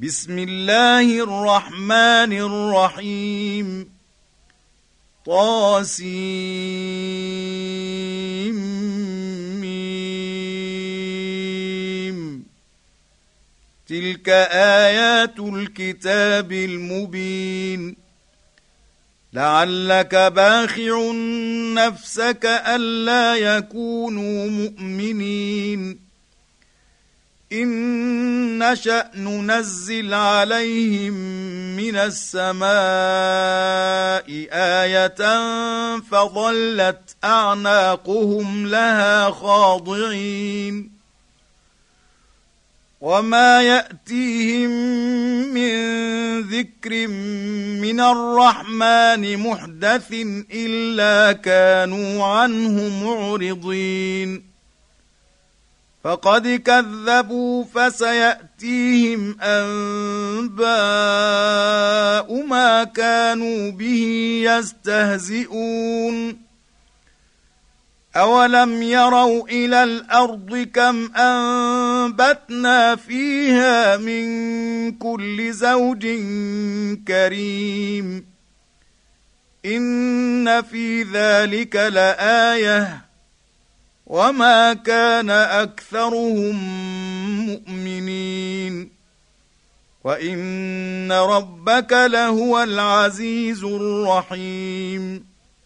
بسم الله الرحمن الرحيم طاسيم تلك آيات الكتاب المبين لعلك باخع نفسك ألا يكونوا مؤمنين إن نشأ ننزل عليهم من السماء آية فظلت أعناقهم لها خاضعين وما يأتيهم من ذكر من الرحمن محدث إلا كانوا عنه معرضين فقد كذبوا فسيأتيهم أنباء ما كانوا به يستهزئون أولم يروا إلى الأرض كم أنبتنا فيها من كل زوج كريم إن في ذلك لآية وما كان أكثرهم مؤمنين وإن ربك لهو العزيز الرحيم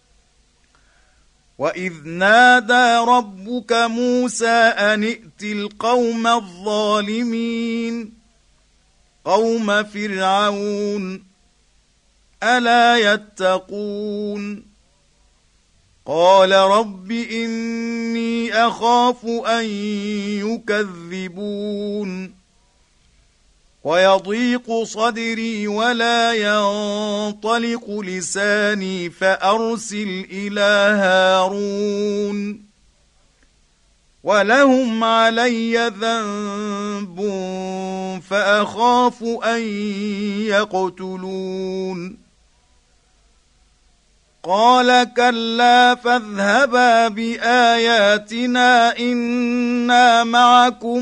وإذ نادى ربك موسى أن ائت القوم الظالمين قوم فرعون ألا يتقون قال رب إني أخاف أن يكذبون ويضيق صدري ولا ينطلق لساني فأرسل إلى هارون ولهم علي ذنب فأخاف أن يقتلون قال كلا فاذهبا بآياتنا إنا معكم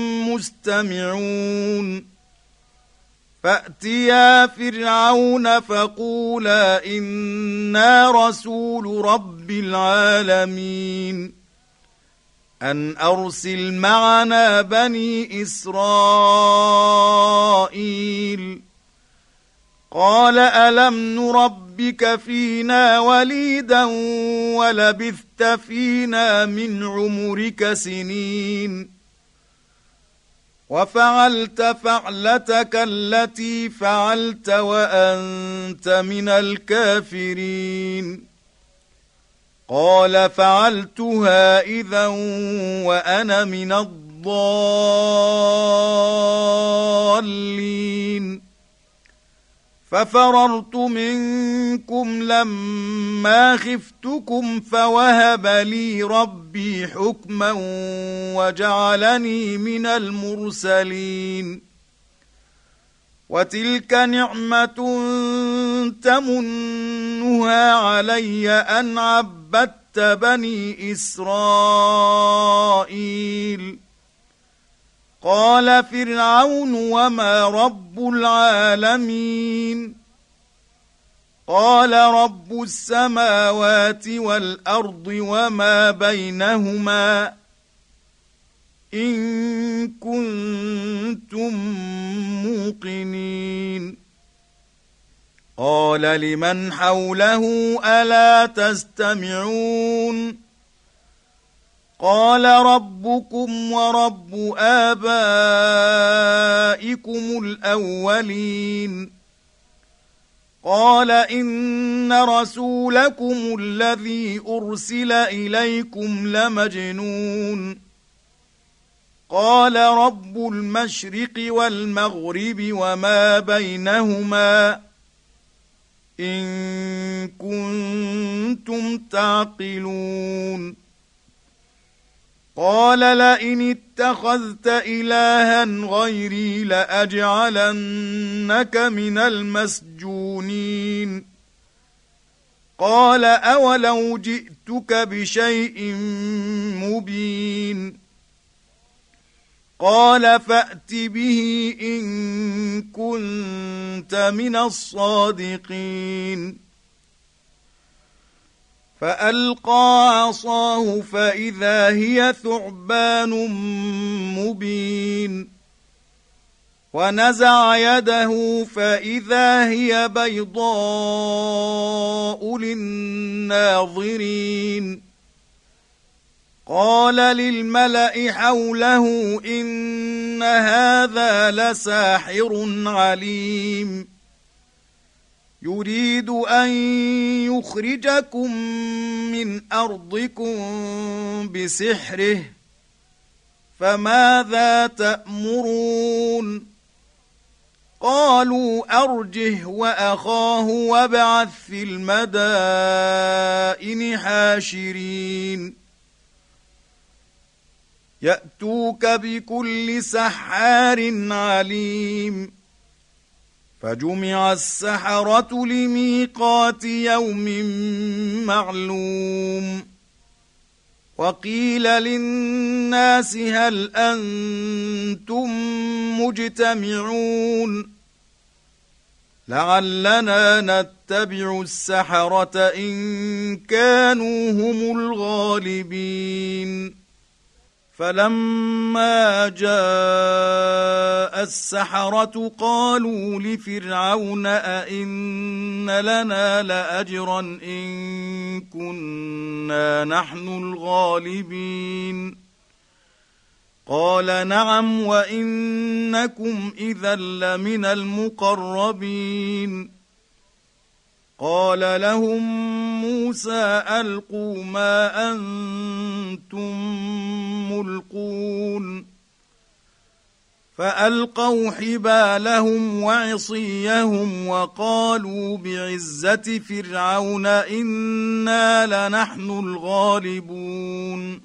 مستمعون فأتيا فرعون فقولا إنا رسول رب العالمين أن أرسل معنا بني إسرائيل قال ألم نربك فينا وليدا ولبثت فينا من عمرك سنين وفعلت فعلتك التي فعلت وأنت من الكافرين قال فعلتها إذا وأنا من الضالين ففررت منكم لما خفتكم فوهب لي ربي حكما وجعلني من المرسلين وتلك نعمة تمنها علي أن عبدت بني إسرائيل قال فرعون وما رب العالمين قال رب السماوات والأرض وما بينهما إن كنتم موقنين قال لمن حوله ألا تستمعون قال ربكم ورب آبائكم الأولين قال إن رسولكم الذي أرسل إليكم لمجنون قال رب المشرق والمغرب وما بينهما إن كنتم تعقلون قال لئن اتخذت إلها غيري لأجعلنك من المسجونين قال أولو جئتك بشيء مبين قال فأت به إن كنت من الصادقين فألقى عصاه فإذا هي ثعبان مبين ونزع يده فإذا هي بيضاء للناظرين قال للملأ حوله إن هذا لساحر عليم يريد أن يخرجكم من أرضكم بسحره فماذا تأمرون قالوا أرجه وأخاه وابعث في المدائن حاشرين يأتوك بكل سحار عليم فجمع السحرة لميقات يوم معلوم وقيل للناس هل أنتم مجتمعون لعلنا نتبع السحرة إن كانوا هم الغالبين فلما جاء السحرة قالوا لفرعون أئن لنا لأجرا إن كنا نحن الغالبين قال نعم وإنكم إذا لمن المقربين قال لهم موسى ألقوا ما أنتم ملقون فألقوا حبالهم وعصيهم وقالوا بعزة فرعون إنا لنحن الغالبون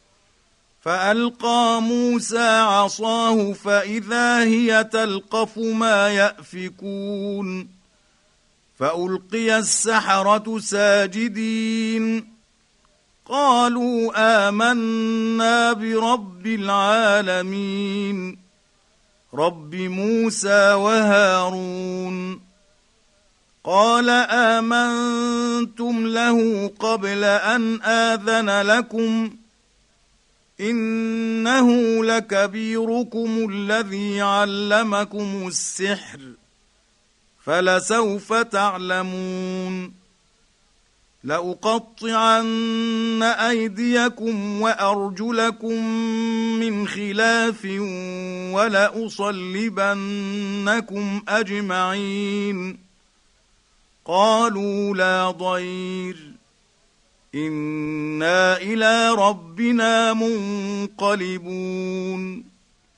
فألقى موسى عصاه فإذا هي تلقف ما يأفكون فألقي السحرة ساجدين قالوا آمنا برب العالمين رب موسى وهارون قال آمنتم له قبل أن آذن لكم إنه لكبيركم الذي علمكم السحر فلسوف تعلمون لأقطعن أيديكم وأرجلكم من خلاف ولأصلبنكم أجمعين قالوا لا ضير إنا إلى ربنا منقلبون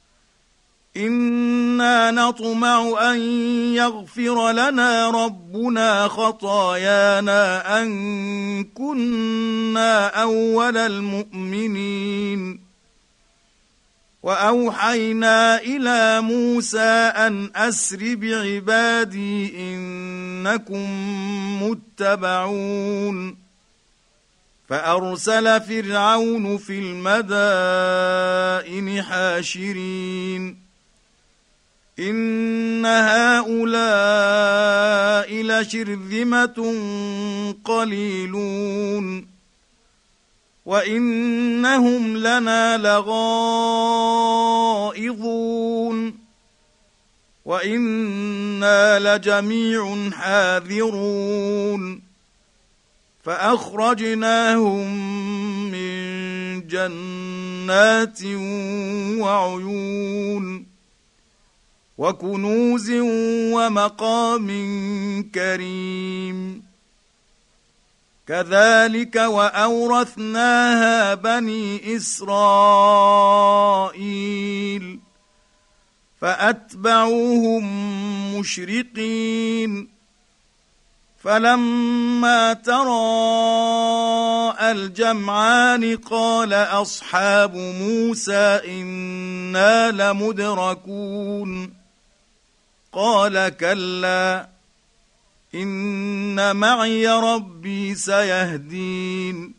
إنا نطمع أن يغفر لنا ربنا خطايانا أن كنا أول المؤمنين وأوحينا إلى موسى أن أسر بعبادي إنكم متبعون فأرسل فرعون في المدائن حاشرين إن هؤلاء لشرذمة قليلون وإنهم لنا لغائظون وإنا لجميع حاذرون فأخرجناهم من جنات وعيون وكنوز ومقام كريم كذلك وأورثناها بني إسرائيل فأتبعوهم مشرقين فلما تراءى الجمعان قال أصحاب موسى إنا لمدركون قال كلا إن معي ربي سيهدين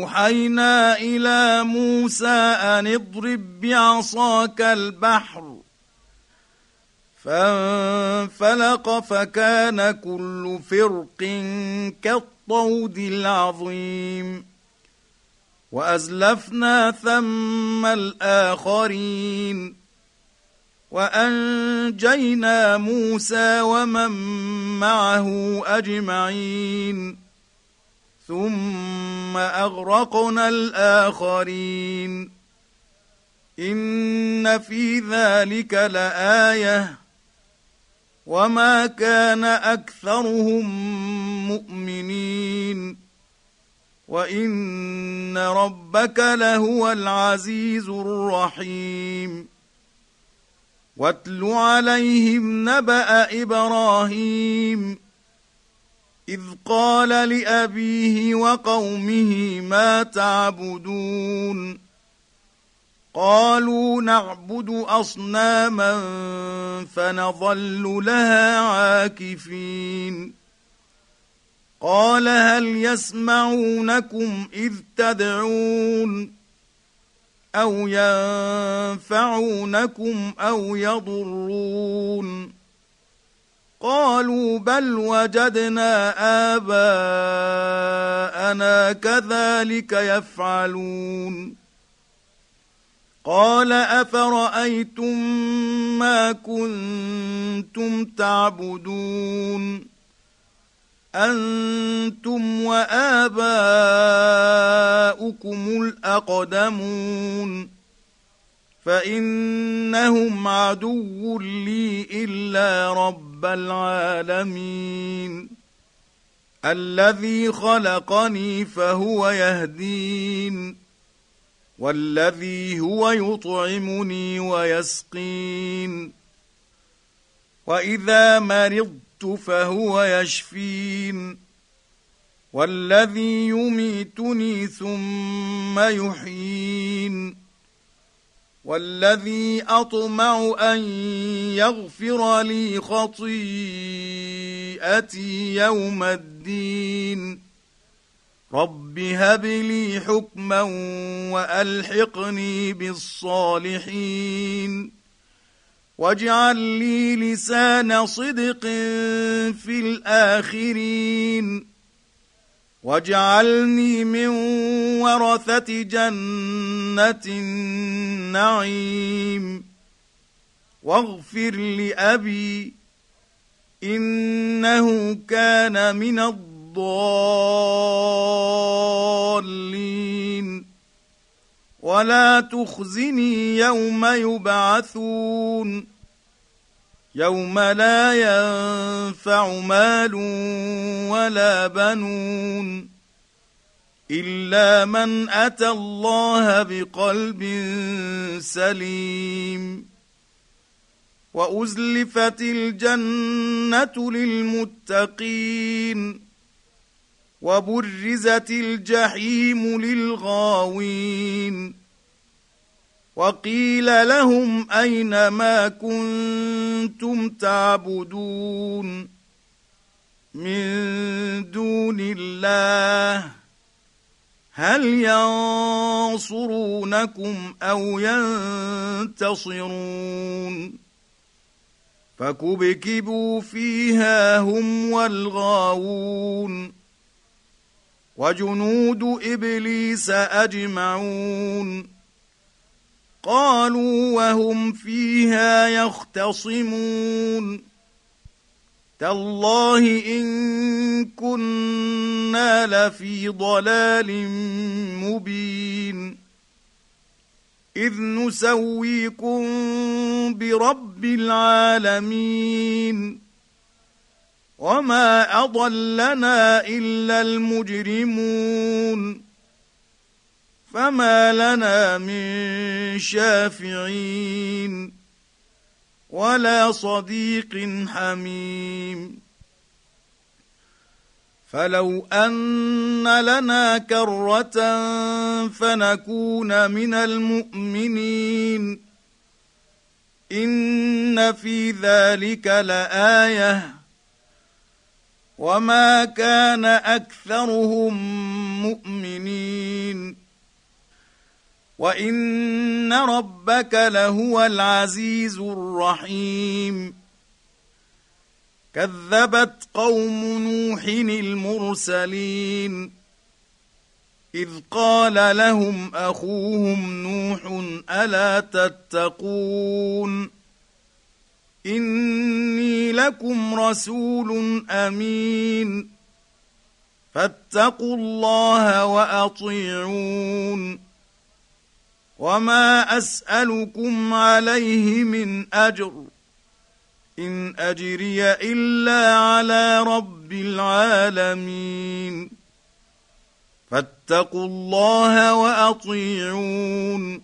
فأوحينا إلى موسى أن اضرب بعصاك البحر فانفلق فكان كل فرق كالطود العظيم وأزلفنا ثم الآخرين وأنجينا موسى ومن معه أجمعين ثم أغرقنا الآخرين إن في ذلك لآية وما كان أكثرهم مؤمنين وإن ربك لهو العزيز الرحيم واتل عليهم نبأ إبراهيم إذ قال لأبيه وقومه ما تعبدون قالوا نعبد أصناما فنظل لها عاكفين قال هل يسمعونكم إذ تدعون أو ينفعونكم أو يضرون قالوا بل وجدنا آباءنا كذلك يفعلون قال أفرأيتم ما كنتم تعبدون أنتم وآباؤكم الأقدمون فإنهم عدو لي إلا رب العالمين الذي خلقني فهو يهدين والذي هو يطعمني ويسقين وإذا مرضت فهو يشفين والذي يميتني ثم يحيين والذي أطمع أن يغفر لي خطيئتي يوم الدين رب هب لي حكما وألحقني بالصالحين واجعل لي لسان صدق في الآخرين واجعلني من ورثة جنة النعيم واغفر لأبي إنه كان من الضالين ولا تخزني يوم يبعثون يوم لا ينفع مال ولا بنون إلا من أتى الله بقلب سليم وأزلفت الجنة للمتقين وبرزت الجحيم للغاوين وقيل لهم أين ما كنتم تعبدون من دون الله هل ينصرونكم أو ينتصرون فكبكبوا فيها هم والغاوون وجنود إبليس أجمعون قالوا وهم فيها يختصمون تالله إن كنا لفي ضلال مبين إذ نسويكم برب العالمين وما أضلنا إلا المجرمون فما لنا من شافعين ولا صديق حميم فلو أن لنا كرة فنكون من المؤمنين إن في ذلك لآية وما كان أكثرهم مؤمنين وإن ربك لهو العزيز الرحيم كذبت قوم نوح المرسلين إذ قال لهم أخوهم نوح ألا تتقون إني لكم رسول أمين فاتقوا الله وأطيعون وما أسألكم عليه من أجر إن أجري إلا على رب العالمين فاتقوا الله وأطيعون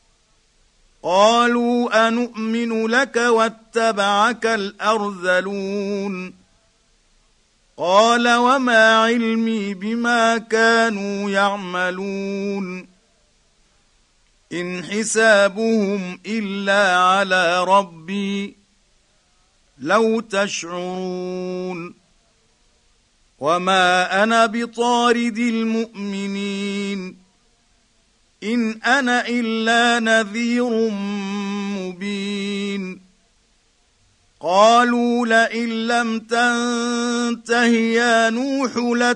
قالوا أنؤمن لك واتبعك الأرذلون قال وما علمي بما كانوا يعملون إن حسابهم إلا على ربي لو تشعرون وما أنا بطارد المؤمنين إن أنا إلا نذير مبين قالوا لئن لم تنته يا نوح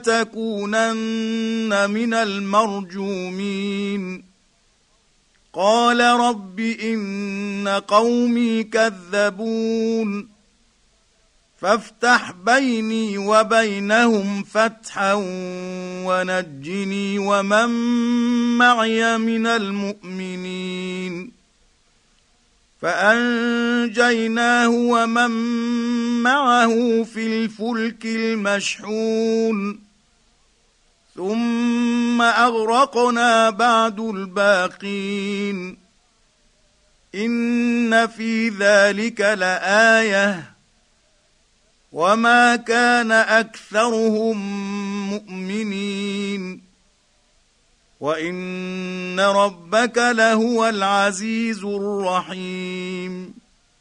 لتكونن من المرجومين قال رب إن قومي كذبون فافتح بيني وبينهم فتحا ونجني ومن معي من المؤمنين فأنجيناه ومن معه في الفلك المشحون ثم أغرقنا بعد الباقين إن في ذلك لآية وما كان أكثرهم مؤمنين وإن ربك لهو العزيز الرحيم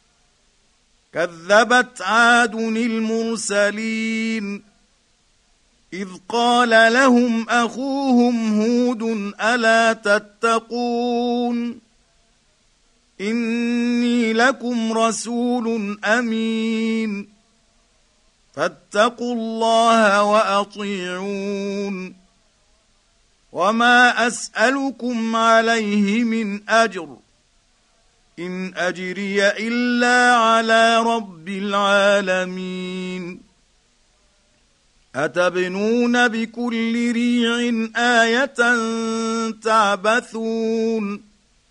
كذبت عاد المرسلين إذ قال لهم أخوهم هود ألا تتقون إني لكم رسول أمين فاتقوا الله وأطيعون وما أسألكم عليه من أجر إن أجري إلا على رب العالمين أتبنون بكل ريع آية تعبثون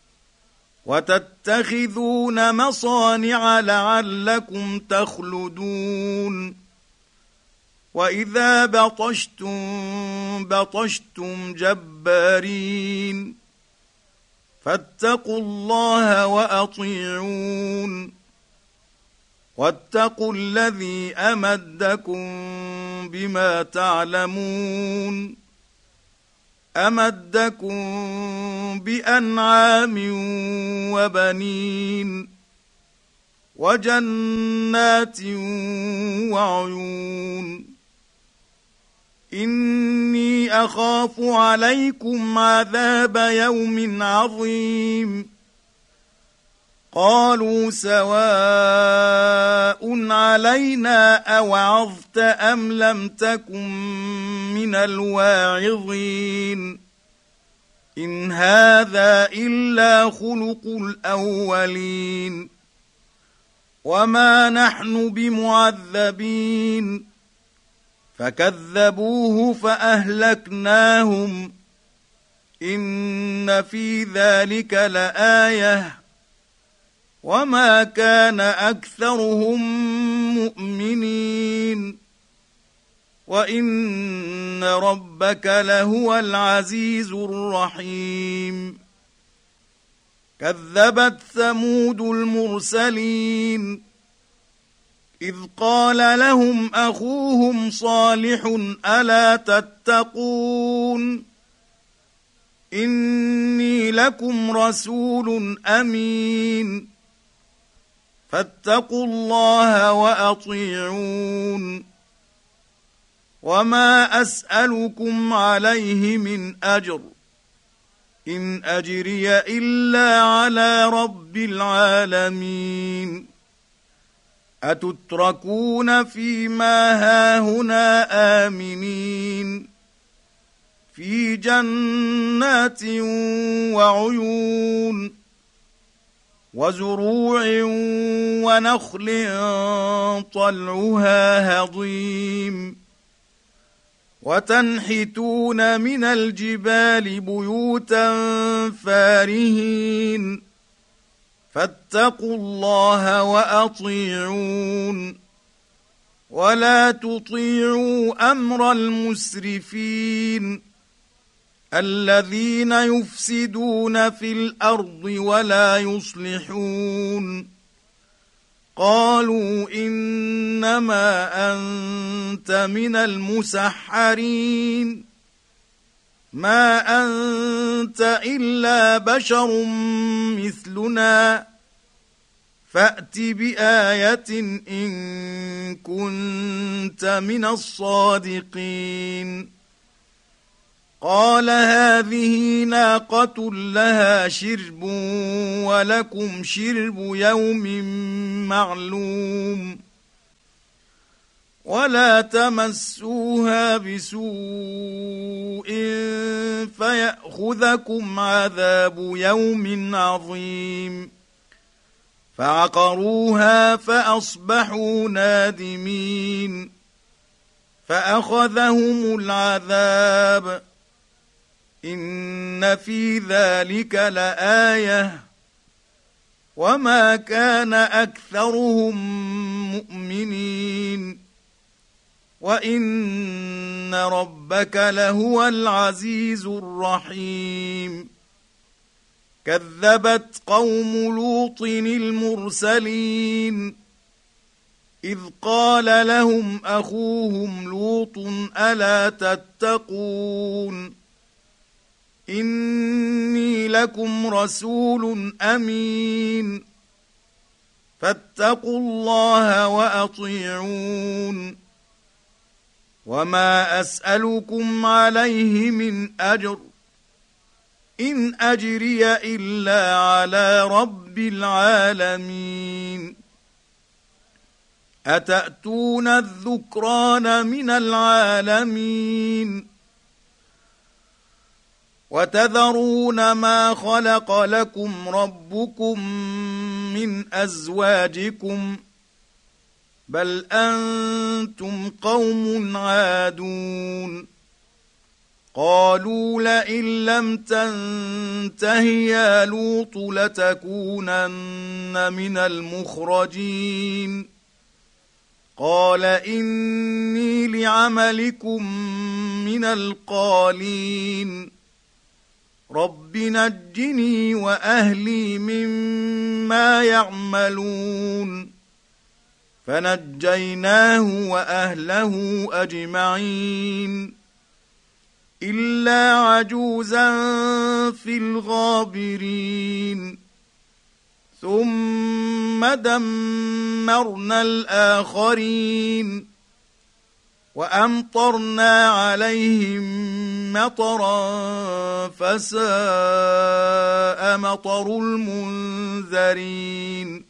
وتتخذون مصانع لعلكم تخلدون وإذا بطشتم جبارين فاتقوا الله وأطيعون واتقوا الذي أمدكم بما تعلمون أمدكم بأنعام وبنين وجنات وعيون إني أخاف عليكم عذاب يوم عظيم قالوا سواء علينا أوعظت أم لم تكن من الواعظين إن هذا إلا خلق الأولين وما نحن بمعذبين فكذبوه فأهلكناهم إن في ذلك لآية وما كان أكثرهم مؤمنين وإن ربك لهو العزيز الرحيم كذبت ثمود المرسلين إذ قال لهم أخوهم صالح ألا تتقون إني لكم رسول أمين فاتقوا الله وأطيعون وما أسألكم عليه من أجر إن أجري إلا على رب العالمين أتتركون فيما هاهنا آمنين في جنات وعيون وزروع ونخل طلعها هضيم وتنحتون من الجبال بيوتا فارهين فاتقوا الله وأطيعون ولا تطيعوا أمر المسرفين الذين يفسدون في الأرض ولا يصلحون قالوا إنما أنت من المسحرين ما أنت إلا بشر مثلنا فأت بآية إن كنت من الصادقين قال هذه ناقة لها شرب ولكم شرب يوم معلوم ولا تمسوها بسوء فيأخذكم عذاب يوم عظيم فعقروها فأصبحوا نادمين فأخذهم العذاب إن في ذلك لآية وما كان أكثرهم مؤمنين وإن ربك لهو العزيز الرحيم كذبت قوم لوط المرسلين إذ قال لهم أخوهم لوط ألا تتقون إني لكم رسول أمين فاتقوا الله وأطيعون وما أسألكم عليه من أجر إن أجري إلا على رب العالمين أتأتون الذكران من العالمين وتذرون ما خلق لكم ربكم من أزواجكم بل أنتم قوم عادون قالوا لئن لم تنته يا لوط لتكونن من المخرجين قال إني لعملكم من القالين رب نجني وأهلي مما يعملون فنجيناه وأهله أجمعين إلا عجوزا في الغابرين ثم دمرنا الآخرين وأمطرنا عليهم مطرا فساء مطر المنذرين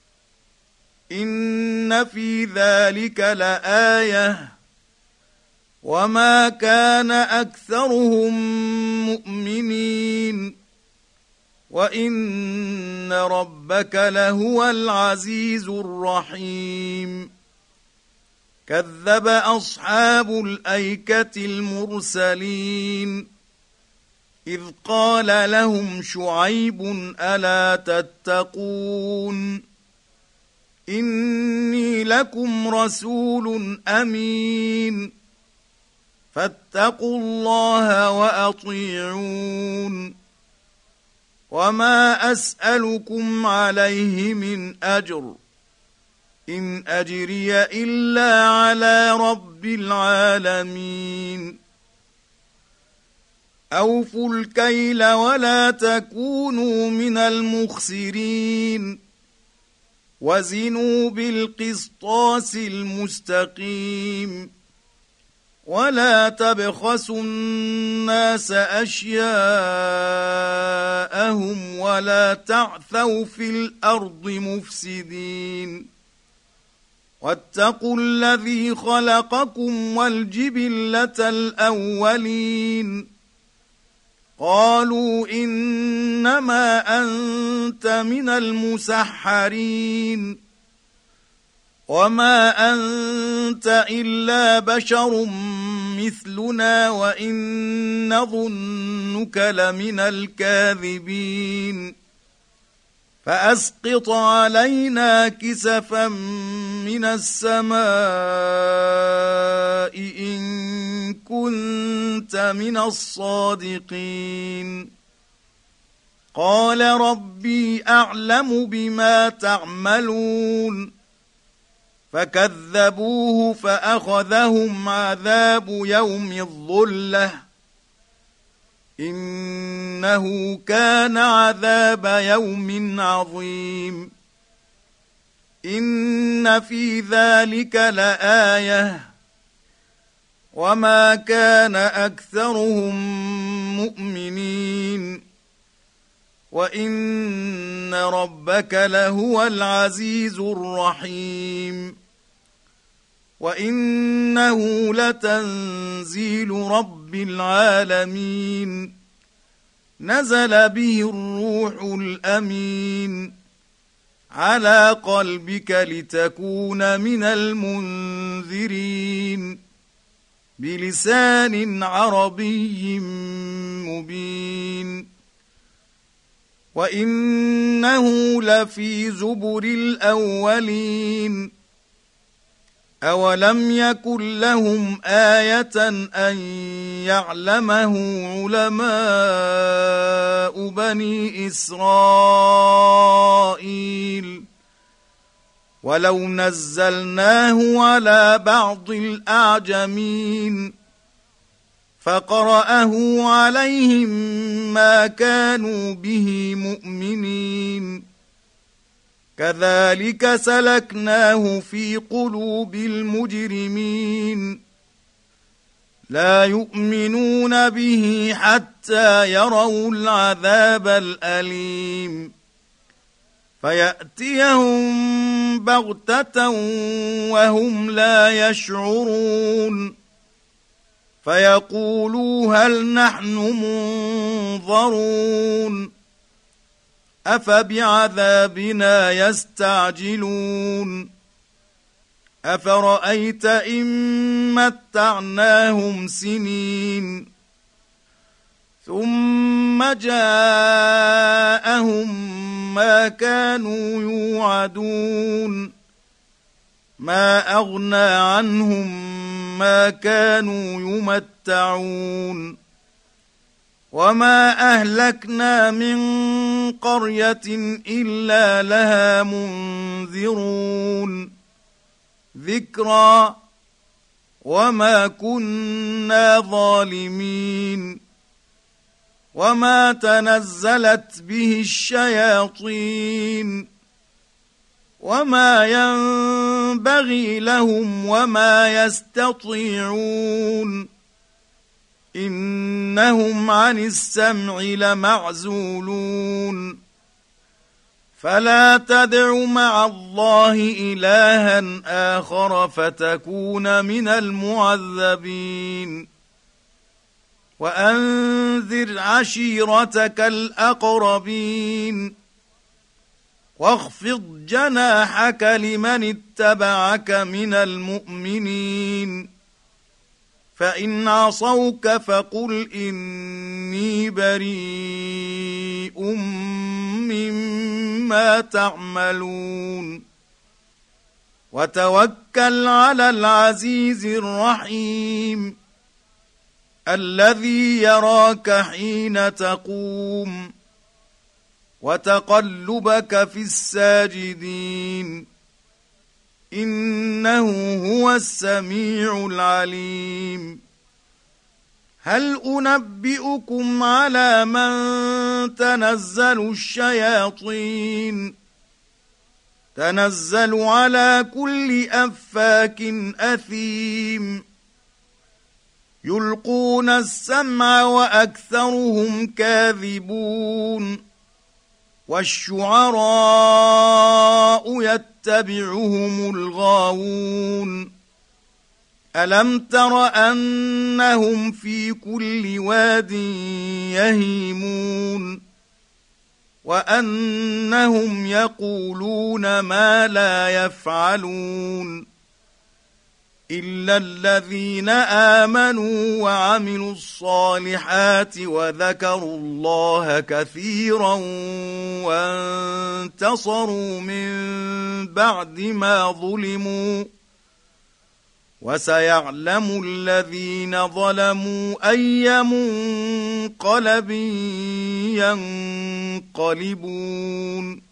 إن في ذلك لآية وما كان أكثرهم مؤمنين وإن ربك لهو العزيز الرحيم كذب أصحاب الأيكة المرسلين إذ قال لهم شعيب ألا تتقون إني لكم رسول أمين فاتقوا الله وأطيعون وما أسألكم عليه من أجر إن أجري إلا على رب العالمين أوفوا الكيل ولا تكونوا من المخسرين وزنوا بالقسطاس المستقيم ولا تبخسوا الناس أشياءهم ولا تعثوا في الأرض مفسدين واتقوا الذي خلقكم والجبلة الأولين قالوا إنما أنت من المسحرين وما أنت إلا بشر مثلنا وإن نظنك لمن الكاذبين فأسقط علينا كسفا من السماء إن كنت من الصادقين قال ربي أعلم بما تعملون فكذبوه فأخذهم عذاب يوم الظلة إنه كان عذاب يوم عظيم إن في ذلك لآية وما كان أكثرهم مؤمنين وإن ربك لهو العزيز الرحيم وإنه لتنزيل رب العالمين نزل به الروح الأمين على قلبك لتكون من المنذرين بلسان عربي مبين وإنه لفي زبر الأولين أولم يكن لهم آية أن يعلمه علماء بني إسرائيل ولو نزلناه على بعض الأعجمين فقرأه عليهم ما كانوا به مؤمنين كذلك سلكناه في قلوب المجرمين لا يؤمنون به حتى يروا العذاب الأليم فيأتيهم بغتة وهم لا يشعرون فيقولوا هل نحن منظرون أفبعذابنا يستعجلون أفرأيت إن متعناهم سنين ثم جاءهم ما كانوا يوعدون ما أغنى عنهم ما كانوا يمتعون وما أهلكنا من قرية إلا لها منذرون ذكرى وما كنا ظالمين وما تنزلت به الشياطين وما ينبغي لهم وما يستطيعون إنهم عن السمع لمعزولون فلا تدع مع الله إلها آخر فتكون من المعذبين وأنذر عشيرتك الأقربين واخفض جناحك لمن اتبعك من المؤمنين فإن عصوك فقل إني بريء مما تعملون وتوكل على العزيز الرحيم الذي يراك حين تقوم وتقلبك في الساجدين إنه هو السميع العليم هل أنبئكم على من تنزل الشياطين تنزل على كل أفاك أثيم يلقون السمع وأكثرهم كاذبون والشعراء يتبعهم الغاوون ألم تر أنهم في كل واد يهيمون وأنهم يقولون ما لا يفعلون إلا الذين آمنوا وعملوا الصالحات وذكروا الله كثيرا وانتصروا من بعد ما ظلموا وسيعلم الذين ظلموا أي منقلب ينقلبون